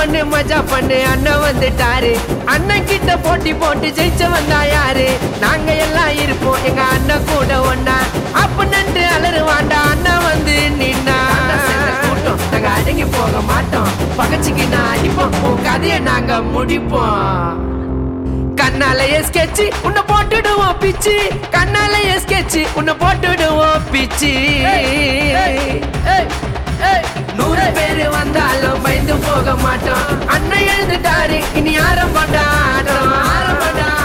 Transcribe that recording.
பண்ணு மஜா பண்ணு அண்ணன் வந்துட்டாரு. அண்ணன் கிட்ட போட்டி போட்டு ஜெயிச்ச வந்தா யாரு? நாங்க எல்லாம் இருப்போம் எங்க அண்ணன் கூட ஒண்ணா. அப்ப நன்று அலறுவாண்டா அண்ணன் வந்து நின்னா. கூட்டம் நாங்க அடங்கி போக மாட்டோம். பகச்சுக்கினா அடிப்போம், உன் கதையை நாங்க முடிப்போம். கண்ணாலயே ஸ்கெட்ச் உன்னை போட்டுடுவோம் பிச்சு. கண்ணாலயே ஸ்கெட்ச் உன்னை போட்டுடுவோம் பிச்சு. 100 பேரு வந்தாலும் பயந்து போக மாட்டோம். அண்ணன் எழுந்துட்டாரு இனி ஆரம்பம் ஆட்டம்.